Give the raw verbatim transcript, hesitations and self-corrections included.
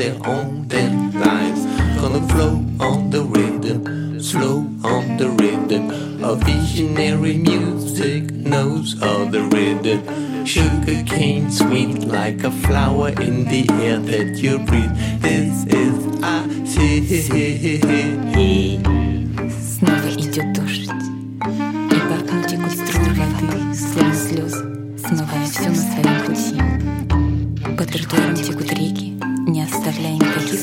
their own damn lives. Gonna flow on the rhythm, slow on the rhythm. A visionary music knows all the rhythm. Sugar cane sweet like a flower in the air that you breathe. This is I see. Снова идет дождь.